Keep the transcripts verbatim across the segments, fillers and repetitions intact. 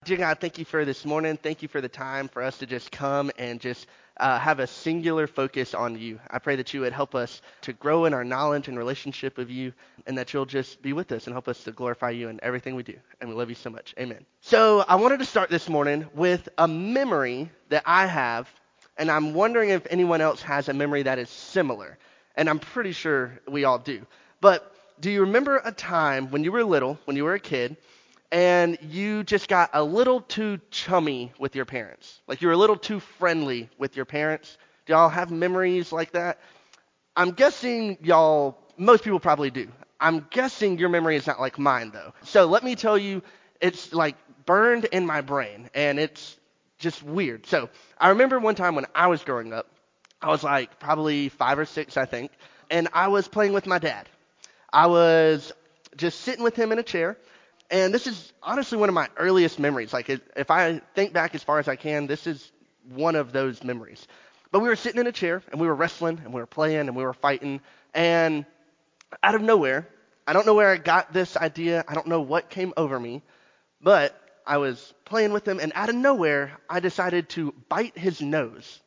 Dear God, thank you for this morning. Thank you for the time for us to just come and just uh, have a singular focus on you. I pray that you would help us to grow in our knowledge and relationship of you, and that you'll just be with us and help us to glorify you in everything we do. And we love you so much. Amen. So I wanted to start this morning with a memory that I have, and I'm wondering if anyone else has a memory that is similar. And I'm pretty sure we all do. But do you remember a time when you were little, when you were a kid, and you just got a little too chummy with your parents? Like you were a little too friendly with your parents? Do y'all have memories like that? I'm guessing y'all, most people probably do. I'm guessing your memory is not like mine though. So let me tell you, it's like burned in my brain and it's just weird. So I remember one time when I was growing up, I was like probably five or six, I think, and I was playing with my dad. I was just sitting with him in a chair. And this is honestly one of my earliest memories. Like, if I think back as far as I can, this is one of those memories. But we were sitting in a chair, and we were wrestling, and we were playing, and we were fighting. And out of nowhere, I don't know where I got this idea. I don't know what came over me. But I was playing with him, and out of nowhere, I decided to bite his nose.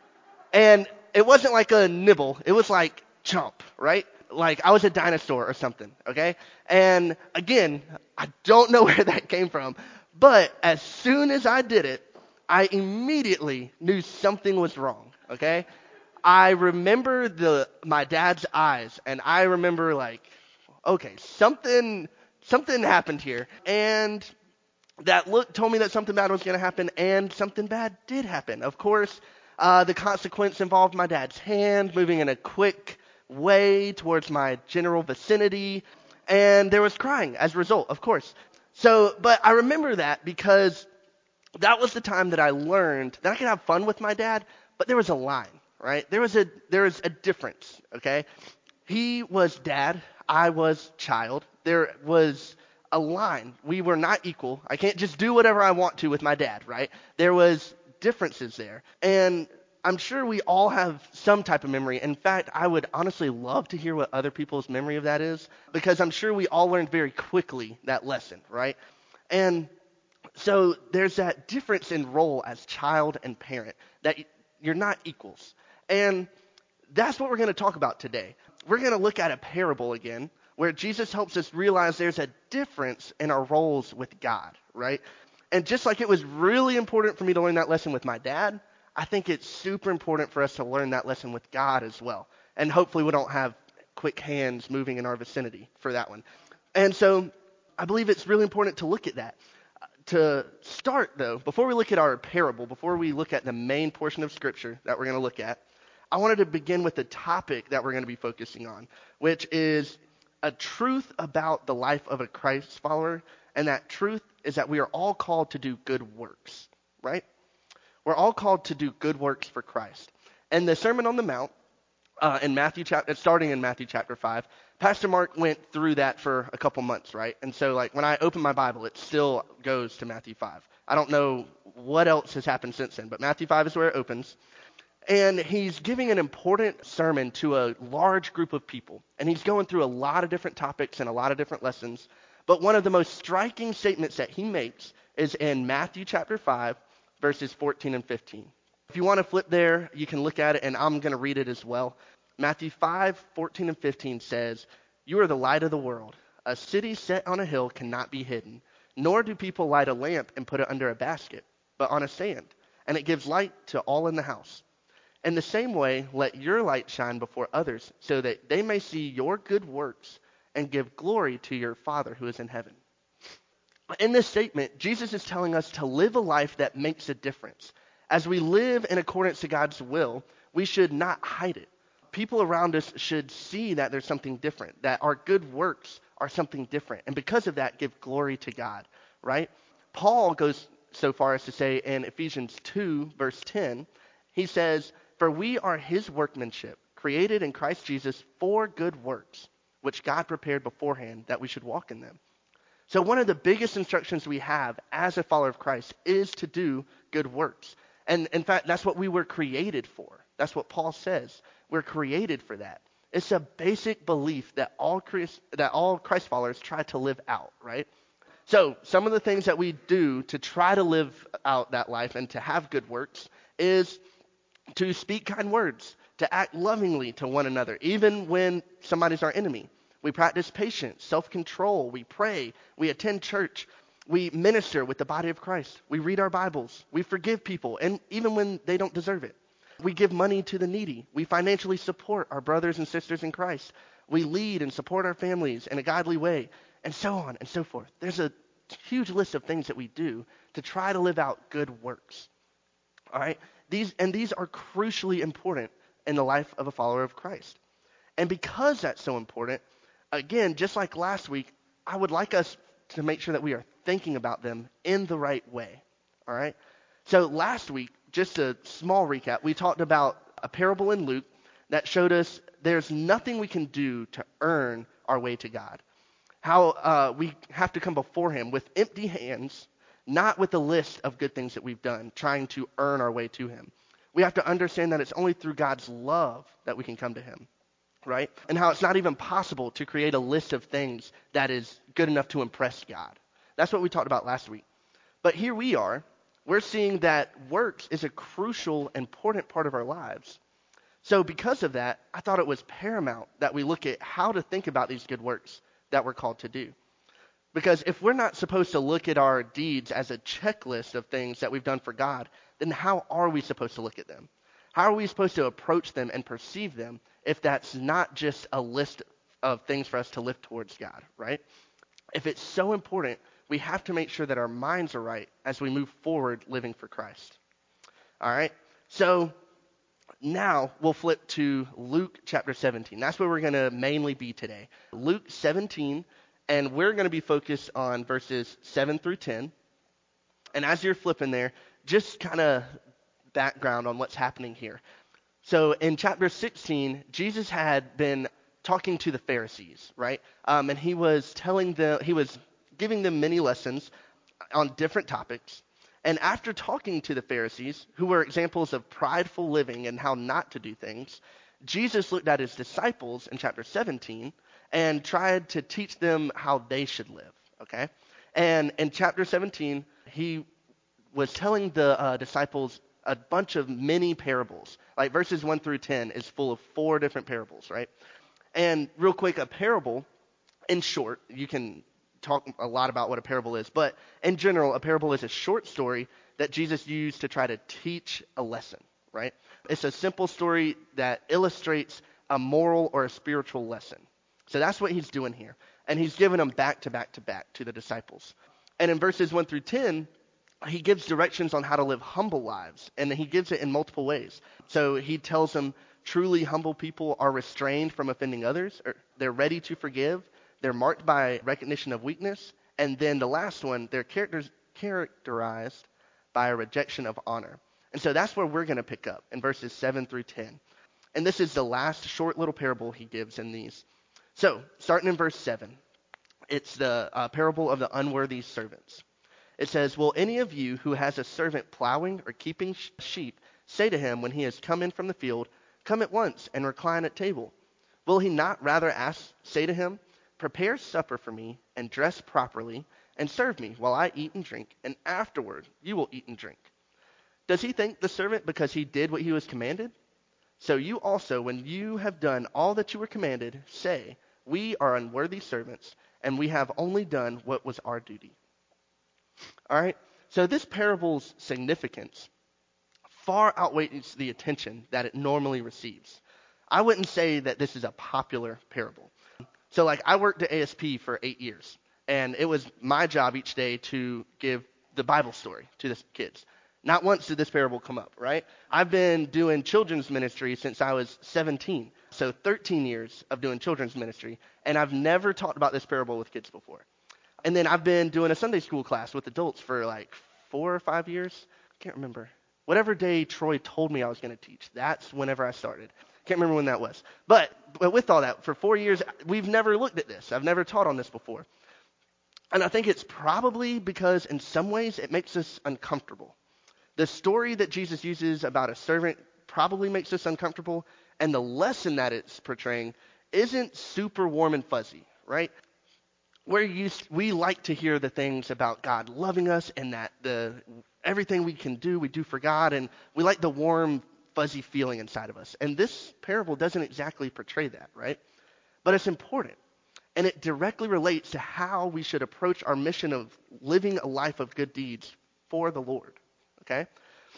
And it wasn't like a nibble. It was like chomp, right? Like I was a dinosaur or something, okay? And again, I don't know where that came from, but as soon as I did it, I immediately knew something was wrong, okay? I remember the my dad's eyes, and I remember like, okay, something something happened here, and that look told me that something bad was going to happen, and something bad did happen. Of course, uh, the consequence involved my dad's hand moving in a quick way towards my general vicinity, and there was crying as a result, of course. So, but I remember that because that was the time that I learned that I could have fun with my dad, but there was a line, right? There was a there was a difference, okay? He was dad, I was child. There was a line. We were not equal. I can't just do whatever I want to with my dad, right? There was differences there. And I'm sure we all have some type of memory. In fact, I would honestly love to hear what other people's memory of that is, because I'm sure we all learned very quickly that lesson, right? And so there's that difference in role as child and parent, that you're not equals. And that's what we're going to talk about today. We're going to look at a parable again, where Jesus helps us realize there's a difference in our roles with God, right? And just like it was really important for me to learn that lesson with my dad, I think it's super important for us to learn that lesson with God as well. And hopefully we don't have quick hands moving in our vicinity for that one. And so I believe it's really important to look at that. To start, though, before we look at our parable, before we look at the main portion of Scripture that we're going to look at, I wanted to begin with the topic that we're going to be focusing on, which is a truth about the life of a Christ follower. And that truth is that we are all called to do good works, right? We're all called to do good works for Christ. And the Sermon on the Mount, uh, in Matthew chapter, starting in Matthew chapter five, Pastor Mark went through that for a couple months, right? And so, like, when I open my Bible, it still goes to Matthew five. I don't know what else has happened since then, but Matthew five is where it opens. And he's giving an important sermon to a large group of people. And he's going through a lot of different topics and a lot of different lessons. But one of the most striking statements that he makes is in Matthew chapter five, verses fourteen and fifteen. If you want to flip there, you can look at it, and I'm going to read it as well. Matthew five, fourteen and fifteen says, "You are the light of the world. A city set on a hill cannot be hidden, nor do people light a lamp and put it under a basket, but on a stand, and it gives light to all in the house. In the same way, let your light shine before others, so that they may see your good works and give glory to your Father who is in heaven." In this statement, Jesus is telling us to live a life that makes a difference. As we live in accordance to God's will, we should not hide it. People around us should see that there's something different, that our good works are something different. And because of that, give glory to God, right? Paul goes so far as to say in Ephesians two, verse ten, he says, "For we are his workmanship, created in Christ Jesus for good works, which God prepared beforehand that we should walk in them." So one of the biggest instructions we have as a follower of Christ is to do good works. And in fact, that's what we were created for. That's what Paul says. We're created for that. It's a basic belief that all Christ, that all Christ followers try to live out, right? So some of the things that we do to try to live out that life and to have good works is to speak kind words, to act lovingly to one another, even when somebody's our enemy. We practice patience, self-control, we pray, we attend church, we minister with the body of Christ, we read our Bibles, we forgive people, and even when they don't deserve it. We give money to the needy, we financially support our brothers and sisters in Christ, we lead and support our families in a godly way, and so on and so forth. There's a huge list of things that we do to try to live out good works. All right? These and these are crucially important in the life of a follower of Christ. And because that's so important, again, just like last week, I would like us to make sure that we are thinking about them in the right way. All right? So last week, just a small recap, we talked about a parable in Luke that showed us there's nothing we can do to earn our way to God. How uh, we have to come before him with empty hands, not with a list of good things that we've done, trying to earn our way to him. We have to understand that it's only through God's love that we can come to him, right? And how it's not even possible to create a list of things that is good enough to impress God. That's what we talked about last week. But here we are. We're seeing that works is a crucial, important part of our lives. So because of that, I thought it was paramount that we look at how to think about these good works that we're called to do. Because if we're not supposed to look at our deeds as a checklist of things that we've done for God, then how are we supposed to look at them? How are we supposed to approach them and perceive them if that's not just a list of things for us to live towards God, right? If it's so important, we have to make sure that our minds are right as we move forward living for Christ. All right? So now we'll flip to Luke chapter seventeen. That's where we're going to mainly be today. Luke seventeen, and we're going to be focused on verses seven through ten. And as you're flipping there, just kind of background on what's happening here. So in chapter sixteen, Jesus had been talking to the Pharisees, right? Um, and he was telling them, he was giving them many lessons on different topics. And after talking to the Pharisees, who were examples of prideful living and how not to do things, Jesus looked at his disciples in chapter seventeen and tried to teach them how they should live, okay? And in chapter seventeen, he was telling the uh, disciples a bunch of mini parables. Like verses one through ten is full of four different parables, right? And real quick, a parable, in short, you can talk a lot about what a parable is, but in general, a parable is a short story that Jesus used to try to teach a lesson, right? It's a simple story that illustrates a moral or a spiritual lesson. So that's what he's doing here. And he's giving them back to back to back to the disciples. And in verses one through ten, he gives directions on how to live humble lives, and he gives it in multiple ways. So he tells them truly humble people are restrained from offending others, or they're ready to forgive, they're marked by recognition of weakness, and then the last one, they're characters, characterized by a rejection of honor. And so that's where we're going to pick up in verses seven through ten. And this is the last short little parable he gives in these. So starting in verse seven, it's the uh, parable of the unworthy servants. It says, "Will any of you who has a servant plowing or keeping sh- sheep say to him when he has come in from the field, 'Come at once and recline at table'? Will he not rather ask, say to him, 'Prepare supper for me and dress properly and serve me while I eat and drink, and afterward you will eat and drink'? Does he thank the servant because he did what he was commanded? So you also, when you have done all that you were commanded, say, 'We are unworthy servants, and we have only done what was our duty.'" All right, so this parable's significance far outweighs the attention that it normally receives. I wouldn't say that this is a popular parable. So like I worked at A S P for eight years, and it was my job each day to give the Bible story to the kids. Not once did this parable come up, right? I've been doing children's ministry since I was seventeen, so thirteen years of doing children's ministry, and I've never talked about this parable with kids before. And then I've been doing a Sunday school class with adults for like four or five years. I can't remember. Whatever day Troy told me I was going to teach, that's whenever I started. Can't remember when that was. But, but with all that, for four years, we've never looked at this. I've never taught on this before. And I think it's probably because in some ways it makes us uncomfortable. The story that Jesus uses about a servant probably makes us uncomfortable, and the lesson that it's portraying isn't super warm and fuzzy, right? we're used, we like to hear the things about God loving us and that the everything we can do, we do for God, and we like the warm, fuzzy feeling inside of us. And this parable doesn't exactly portray that, right? But it's important, and it directly relates to how we should approach our mission of living a life of good deeds for the Lord, okay?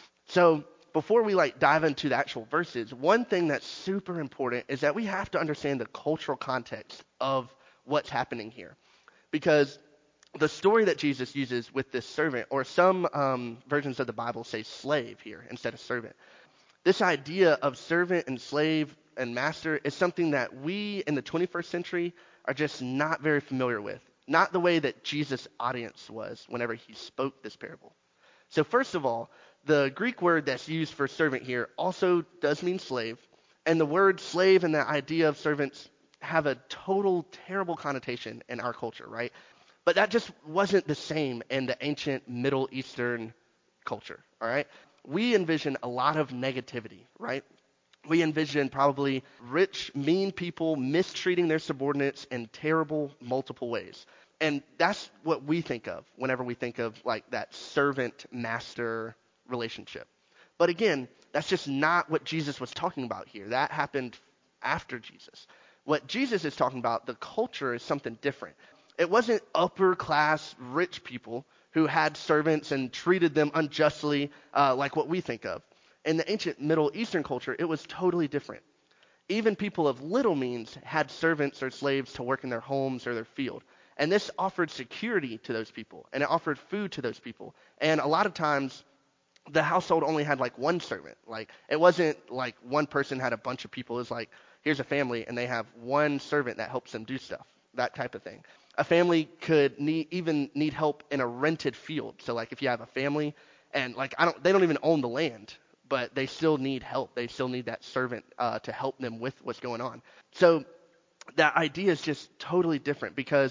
So before we like dive into the actual verses, one thing that's super important is that we have to understand the cultural context of what's happening here. Because the story that Jesus uses with this servant, or some um, versions of the Bible say slave here instead of servant. This idea of servant and slave and master is something that we in the twenty-first century are just not very familiar with. Not the way that Jesus' audience was whenever he spoke this parable. So first of all, the Greek word that's used for servant here also does mean slave. And the word slave and the idea of servants have a total terrible connotation in our culture, right? But that just wasn't the same in the ancient Middle Eastern culture, all right? We envision a lot of negativity, right? We envision probably rich, mean people mistreating their subordinates in terrible, multiple ways. And that's what we think of whenever we think of like that servant-master relationship. But again, that's just not what Jesus was talking about here. That happened after Jesus. What Jesus is talking about, the culture, is something different. It wasn't upper class rich people who had servants and treated them unjustly uh, like what we think of. In the ancient Middle Eastern culture, it was totally different. Even people of little means had servants or slaves to work in their homes or their field. And this offered security to those people, and it offered food to those people. And a lot of times, the household only had like one servant. Like, it wasn't like one person had a bunch of people. It was like, here's a family, and they have one servant that helps them do stuff, that type of thing. A family could need, even need help in a rented field. So like if you have a family and like I don't, they don't even own the land, but they still need help. They still need that servant uh, to help them with what's going on. So that idea is just totally different because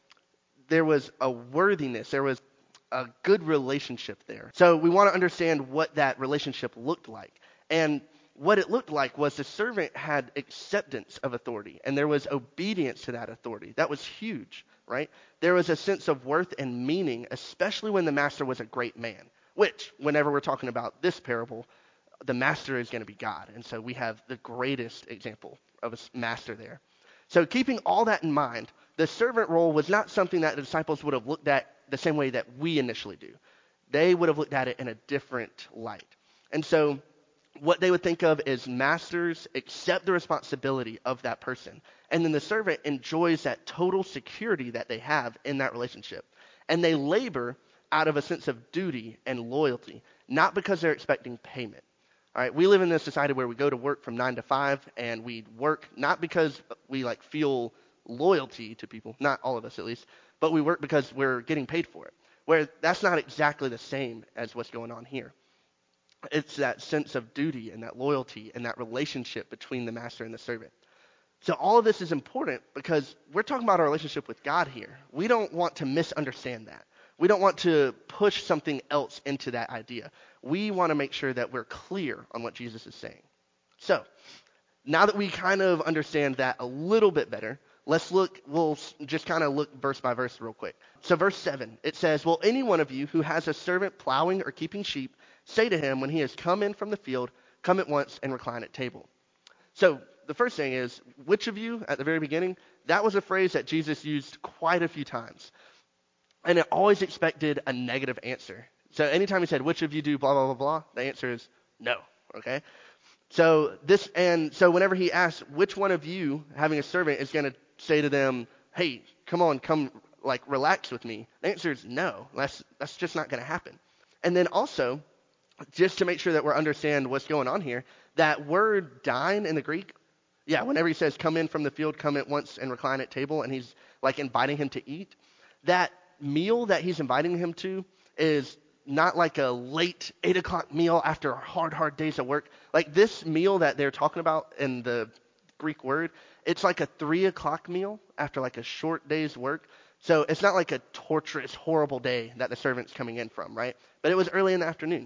there was a worthiness, there was a good relationship there. So we want to understand what that relationship looked like. And what it looked like was the servant had acceptance of authority, and there was obedience to that authority. That was huge, right? There was a sense of worth and meaning, especially when the master was a great man, which, whenever we're talking about this parable, the master is going to be God. And so we have the greatest example of a master there. So keeping all that in mind, the servant role was not something that the disciples would have looked at the same way that we initially do. They would have looked at it in a different light. And so what they would think of is masters accept the responsibility of that person. And then the servant enjoys that total security that they have in that relationship. And they labor out of a sense of duty and loyalty, not because they're expecting payment. All right, we live in this society where we go to work from nine to five, and we work not because we like feel loyalty to people, not all of us at least, but we work because we're getting paid for it. Where that's not exactly the same as what's going on here. It's that sense of duty and that loyalty and that relationship between the master and the servant. So all of this is important because we're talking about our relationship with God here. We don't want to misunderstand that. We don't want to push something else into that idea. We want to make sure that we're clear on what Jesus is saying. So now that we kind of understand that a little bit better, let's look, we'll just kind of look verse by verse real quick. So verse seven, it says, "Will any one of you who has a servant plowing or keeping sheep say to him when he has come in from the field, come at once and recline at table?" So the first thing is, which of you, at the very beginning, that was a phrase that Jesus used quite a few times. And it always expected a negative answer. So anytime he said, which of you do blah, blah, blah, blah, the answer is no, okay? So this, and so whenever he asks which one of you having a servant is going to say to them, hey, come on, come, like, relax with me, the answer is no. That's, that's just not going to happen. And then also, just to make sure that we understand what's going on here, that word dine in the Greek, yeah, whenever he says come in from the field, come at once and recline at table, and he's like inviting him to eat, that meal that he's inviting him to is not like a late eight o'clock meal after hard, hard days of work. Like this meal that they're talking about in the Greek word, it's like a three o'clock meal after like a short day's work. So it's not like a torturous, horrible day that the servant's coming in from, right? But it was early in the afternoon.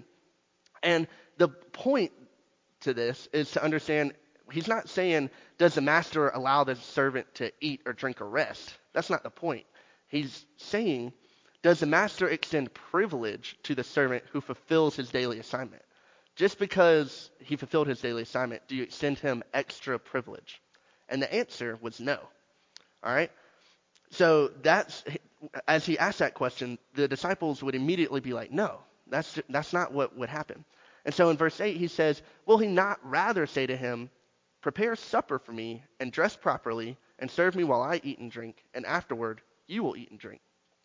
And the point to this is to understand, he's not saying, does the master allow the servant to eat or drink or rest? That's not the point. He's saying, does the master extend privilege to the servant who fulfills his daily assignment? Just because he fulfilled his daily assignment, do you extend him extra privilege? And the answer was no. All right? So that's, as he asked that question, the disciples would immediately be like, no, that's, that's not what would happen. And so in verse eight, he says, will he not rather say to him, prepare supper for me and dress properly and serve me while I eat and drink, and afterward you will eat and drink.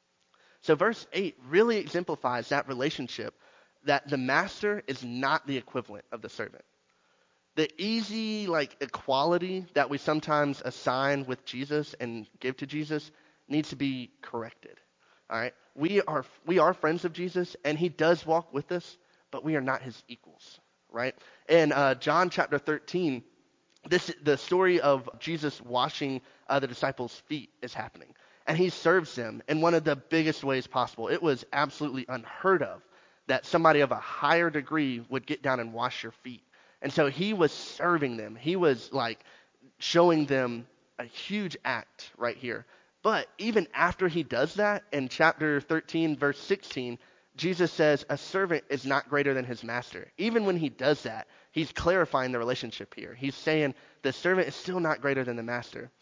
So verse eight really exemplifies that relationship, that the master is not the equivalent of the servant. The easy like equality that we sometimes assign with Jesus and give to Jesus needs to be corrected. All right, we are we are friends of Jesus, and he does walk with us, but we are not his equals. Right? In uh, John chapter thirteen, this the story of Jesus washing uh, the disciples' feet is happening, and he serves them in one of the biggest ways possible. It was absolutely unheard of that somebody of a higher degree would get down and wash your feet. And so he was serving them. He was like showing them a huge act right here. But even after he does that, in chapter thirteen, verse sixteen, Jesus says a servant is not greater than his master. Even when he does that, he's clarifying the relationship here. He's saying the servant is still not greater than the master.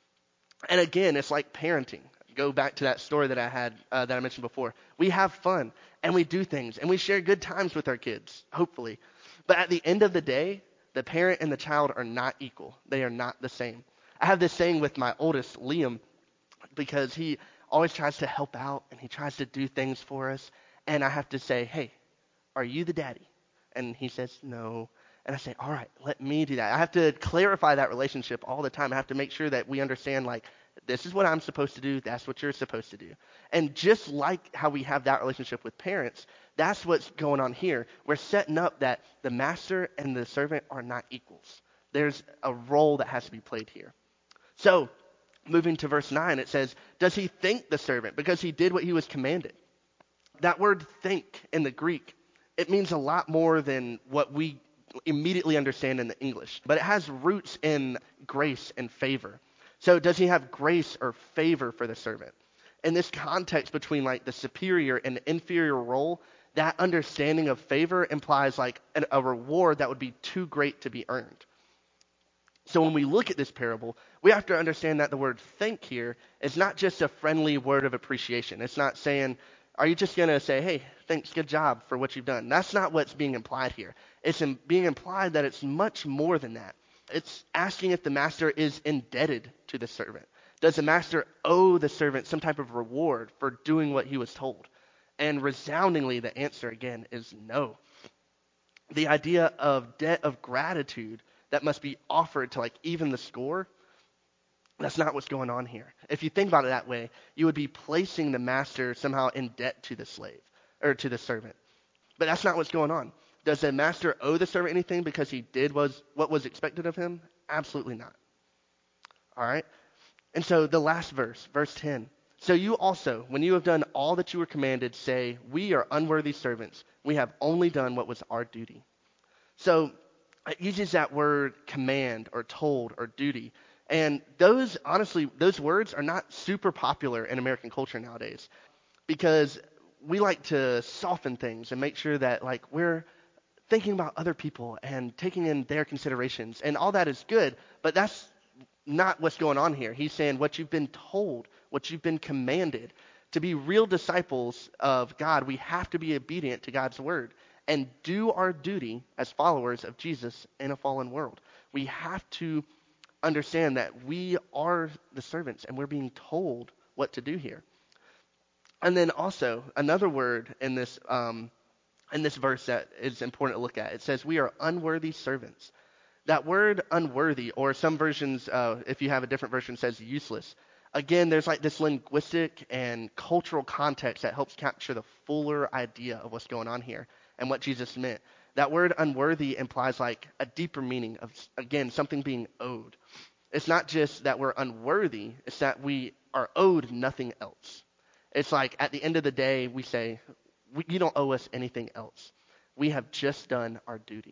And again, it's like parenting. Go back to that story that I had, uh, that I mentioned before. We have fun, and we do things, and we share good times with our kids, hopefully. But at the end of the day, the parent and the child are not equal. They are not the same. I have this saying with my oldest, Liam, because he always tries to help out, and he tries to do things for us. And I have to say, hey, are you the daddy? And he says, no. And I say, all right, let me do that. I have to clarify that relationship all the time. I have to make sure that we understand, like, this is what I'm supposed to do. That's what you're supposed to do. And just like how we have that relationship with parents, that's what's going on here. We're setting up that the master and the servant are not equals. There's a role that has to be played here. So moving to verse nine, it says, does he thank the servant because he did what he was commanded? That word think in the Greek, it means a lot more than what we immediately understand in the English. But it has roots in grace and favor. So does he have grace or favor for the servant? In this context between like the superior and the inferior role, that understanding of favor implies like an, a reward that would be too great to be earned. So when we look at this parable, we have to understand that the word thank here is not just a friendly word of appreciation. It's not saying, are you just going to say, hey, thanks, good job for what you've done? That's not what's being implied here. It's in being implied that it's much more than that. It's asking if the master is indebted to the servant. Does the master owe the servant some type of reward for doing what he was told? And resoundingly, the answer again is no. The idea of debt of gratitude that must be offered to like even the score, that's not what's going on here. If you think about it that way, you would be placing the master somehow in debt to the slave or to the servant. But that's not what's going on. Does the master owe the servant anything because he did was what was expected of him? Absolutely not. All right. And so the last verse, verse ten. So you also, when you have done all that you were commanded, say, we are unworthy servants. We have only done what was our duty. So it uses that word command or told or duty. And those, honestly, those words are not super popular in American culture nowadays because we like to soften things and make sure that like we're thinking about other people and taking in their considerations. And all that is good, but that's not what's going on here. He's saying what you've been told, what you've been commanded. To be real disciples of God, we have to be obedient to God's word and do our duty as followers of Jesus in a fallen world. We have to understand that we are the servants and we're being told what to do here. And then also another word in this um, in this verse that is important to look at. It says we are unworthy servants. That word unworthy, or some versions, uh, if you have a different version, says useless. Again, there's like this linguistic and cultural context that helps capture the fuller idea of what's going on here and what Jesus meant. That word unworthy implies like a deeper meaning of, again, something being owed. It's not just that we're unworthy, it's that we are owed nothing else. It's like at the end of the day, we say, we, you don't owe us anything else. We have just done our duty.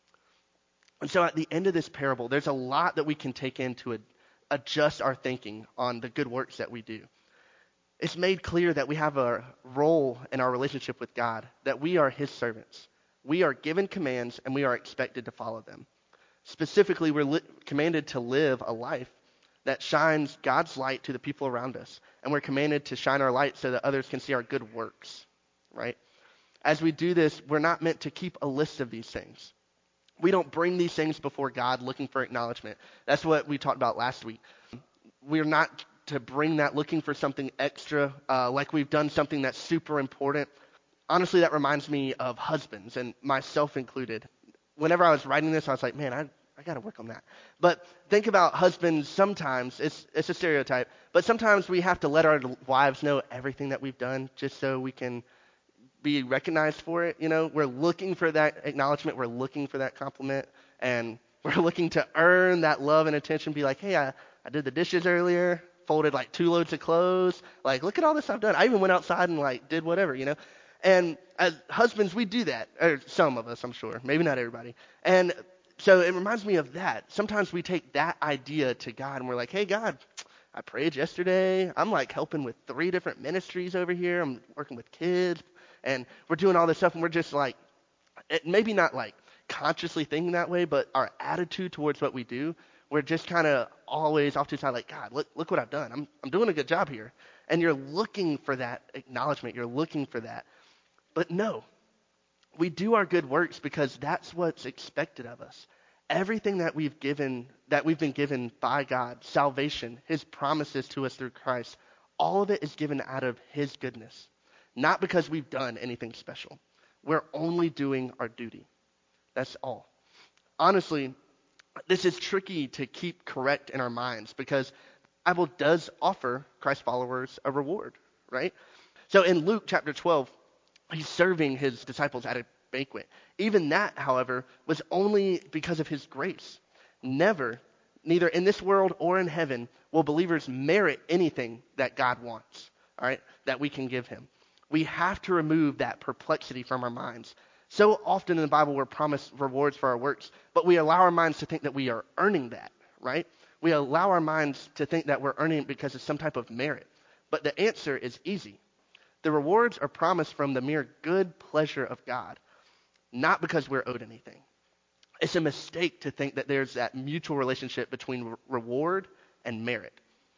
And so at the end of this parable, there's a lot that we can take in to ad- adjust our thinking on the good works that we do. It's made clear that we have a role in our relationship with God, that we are his servants. We are given commands and we are expected to follow them. Specifically, we're li- commanded to live a life that shines God's light to the people around us. And we're commanded to shine our light so that others can see our good works, right? As we do this, we're not meant to keep a list of these things. We don't bring these things before God looking for acknowledgement. That's what we talked about last week. We're not to bring that looking for something extra, uh, like we've done something that's super important. Honestly, that reminds me of husbands, and myself included. Whenever I was writing this, I was like, man, I I got to work on that. But think about husbands sometimes. It's it's a stereotype. But sometimes we have to let our wives know everything that we've done just so we can be recognized for it. You know, we're looking for that acknowledgement. We're looking for that compliment. And we're looking to earn that love and attention. Be like, hey, I, I did the dishes earlier, folded like two loads of clothes. Like, look at all this I've done. I even went outside and like did whatever, you know. And as husbands, we do that. Or some of us, I'm sure. Maybe not everybody. And so it reminds me of that. Sometimes we take that idea to God and we're like, hey, God, I prayed yesterday. I'm like helping with three different ministries over here. I'm working with kids and we're doing all this stuff. And we're just like, it, maybe not like consciously thinking that way, but our attitude towards what we do, we're just kind of always off to the side like, God, look, look what I've done. I'm, I'm doing a good job here. And you're looking for that acknowledgement. You're looking for that. But no, we do our good works because that's what's expected of us. Everything that we've given, that we've been given by God, salvation, his promises to us through Christ, all of it is given out of his goodness, not because we've done anything special. We're only doing our duty. That's all. Honestly, this is tricky to keep correct in our minds because the Bible does offer Christ followers a reward, right? So in Luke chapter twelve, he's serving his disciples at a banquet. Even that, however, was only because of his grace. Never, neither in this world or in heaven, will believers merit anything that God wants, all right, that we can give him. We have to remove that perplexity from our minds. So often in the Bible, we're promised rewards for our works, but we allow our minds to think that we are earning that, right? We allow our minds to think that we're earning it because of some type of merit. But the answer is easy. The rewards are promised from the mere good pleasure of God, not because we're owed anything. It's a mistake to think that there's that mutual relationship between re- reward and merit.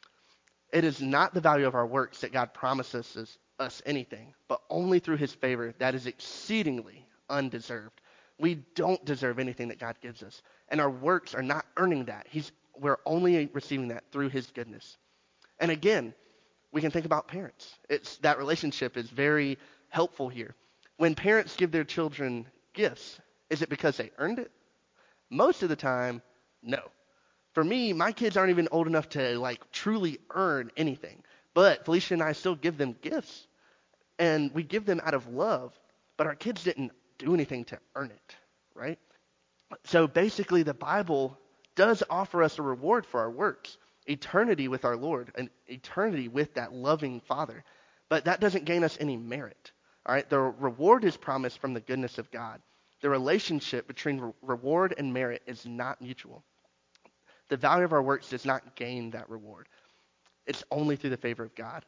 It is not the value of our works that God promises us, us anything, but only through his favor that is exceedingly undeserved. We don't deserve anything that God gives us, and our works are not earning that. He's, we're only receiving that through his goodness. And again, we can think about parents. It's that relationship is very helpful here. When parents give their children gifts, is it because they earned it? Most of the time, no. For me, my kids aren't even old enough to like truly earn anything. But Felicia and I still give them gifts. And we give them out of love. But our kids didn't do anything to earn it, right? So basically, the Bible does offer us a reward for our works. Eternity with our Lord, and eternity with that loving Father. But that doesn't gain us any merit. All right, the reward is promised from the goodness of God. The relationship between re- reward and merit is not mutual. The value of our works does not gain that reward. It's only through the favor of God.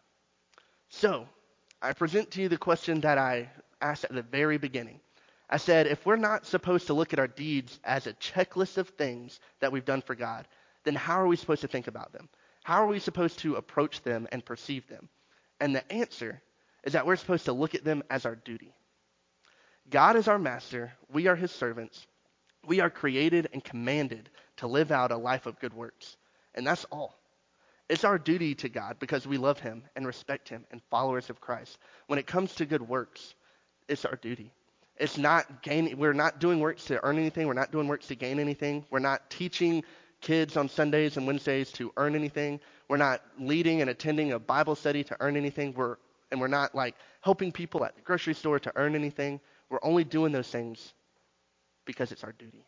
So, I present to you the question that I asked at the very beginning. I said, if we're not supposed to look at our deeds as a checklist of things that we've done for God, then how are we supposed to think about them? How are we supposed to approach them and perceive them? And the answer is that we're supposed to look at them as our duty. God is our master. We are his servants. We are created and commanded to live out a life of good works. And that's all. It's our duty to God because we love him and respect him and followers of Christ. When it comes to good works, it's our duty. It's not gain. We're not doing works to earn anything. We're not doing works to gain anything. We're not teaching kids on Sundays and Wednesdays to earn anything. We're not leading and attending a Bible study to earn anything. We're and we're not like helping people at the grocery store to earn anything. We're only doing those things because it's our duty.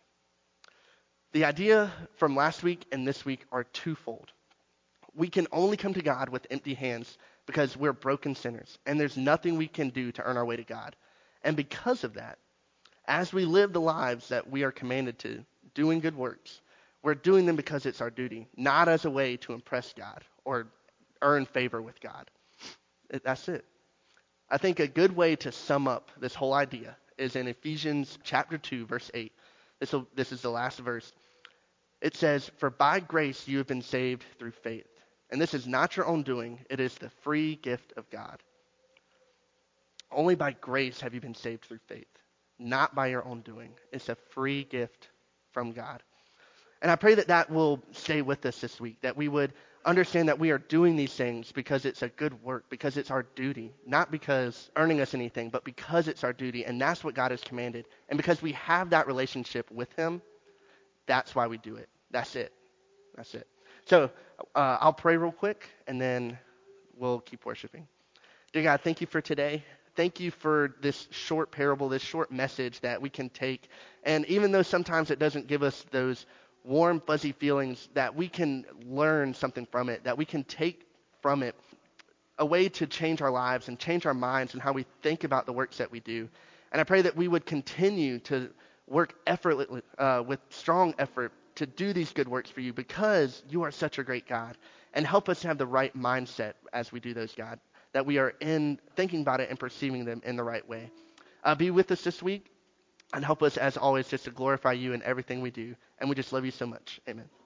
The idea from last week and this week are twofold. We can only come to God with empty hands because we're broken sinners, and there's nothing we can do to earn our way to God. And because of that, as we live the lives that we are commanded to, doing good works, we're doing them because it's our duty, not as a way to impress God or earn favor with God. It, that's it. I think a good way to sum up this whole idea is in Ephesians chapter two, verse eight. This, will, this is the last verse. It says, "For by grace you have been saved through faith. And this is not your own doing. It is the free gift of God." Only by grace have you been saved through faith, not by your own doing. It's a free gift from God. And I pray that that will stay with us this week, that we would understand that we are doing these things because it's a good work, because it's our duty, not because earning us anything, but because it's our duty, and that's what God has commanded. And because we have that relationship with him, that's why we do it. That's it. That's it. So uh, I'll pray real quick, and then we'll keep worshiping. Dear God, thank you for today. Thank you for this short parable, this short message that we can take. And even though sometimes it doesn't give us those warm, fuzzy feelings, that we can learn something from it, that we can take from it a way to change our lives and change our minds and how we think about the works that we do. And I pray that we would continue to work effortlessly, uh, with strong effort to do these good works for you, because you are such a great God. And help us to have the right mindset as we do those, God, that we are in thinking about it and perceiving them in the right way. Uh, be with us this week, and help us, as always, just to glorify you in everything we do. And we just love you so much. Amen.